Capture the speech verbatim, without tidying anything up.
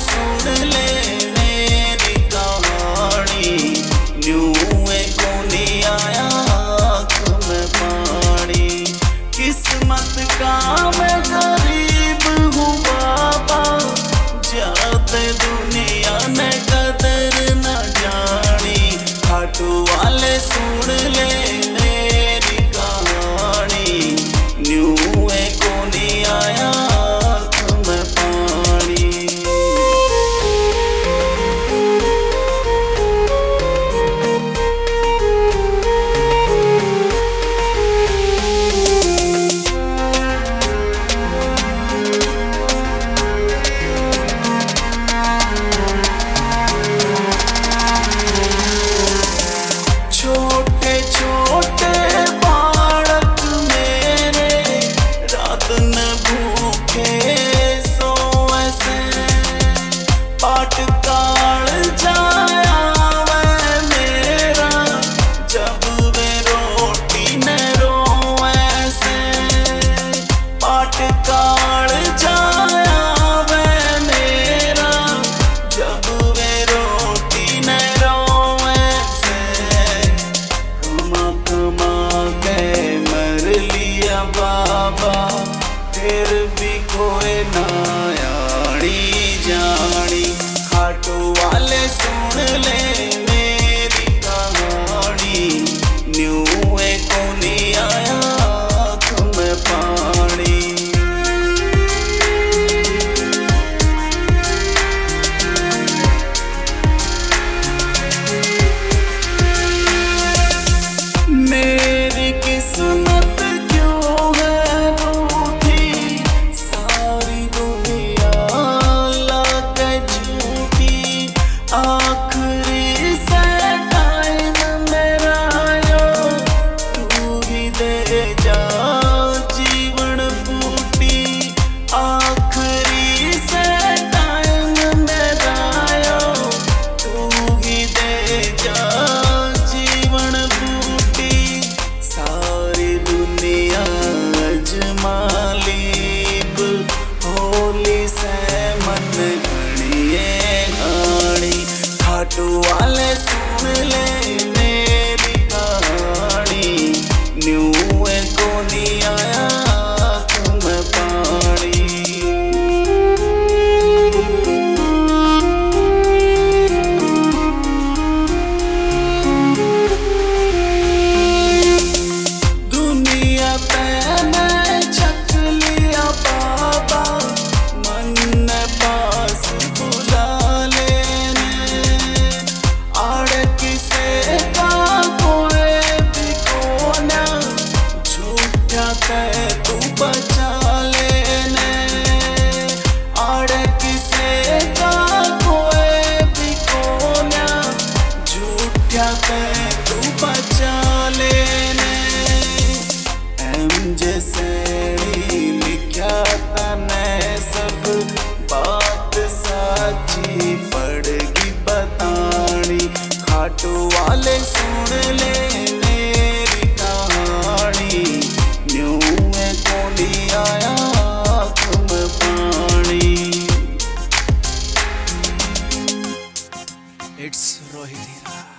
सुन ले मेरी कहानी, न्यू कोनी आया आँख में पानी। किस्मत का मैं गरीब हूँ बाबा, जाते दुनिया ने कदर न जानी। खाटू वाले सुन ले मेरी कहानी, न्यू कोनी आया आँख में पानी। छोटे छोटे बालक मेरे रात न भूखे सोए से, पाट काल जाया वै मेरा जब वे रोटी न रोए से। पाट काल जाया वै मेरा जब वे रोटी न रोए से। कमा कमा के मर लिया बाबा, फिर भी कोई ना आड़ी जानी। खाटू वाले सुन ले मेरी कहानी, न्यू कोनी आया आँख में पानी। मेरी किस्मत क्यों है रूठी, सारी दुनिया लाके झूठी। आखिरी से टाइम मेरा आयो, तू ही दे जा जीवन बूटी। आखिरी से टाइम मेरा आयो, तू ही दे जा जीवन बूटी। सारी दुनिया अजमालीब, होली से मन घड़िए घाड़ी। खाटू वाले सुन ले मेरी कहानी, न्यू कोनी आया आँख में पानी। दुनिया पे मैं छक लिया बाबा, मन पास बुला लेने। आड़ किसे का कोई भी कोना, झूठा कह तू बचा लेने। आड़ किसे का कोई भी कोना, झूठा कह तू बचा लेने। एम जैसे लिखा तने सब बात साची पड़गी बतानी। खाटू वाले सुन ले मेरी कहानी, न्यू कोनी आया आँख में पानी। इट्स रोहित हीरा।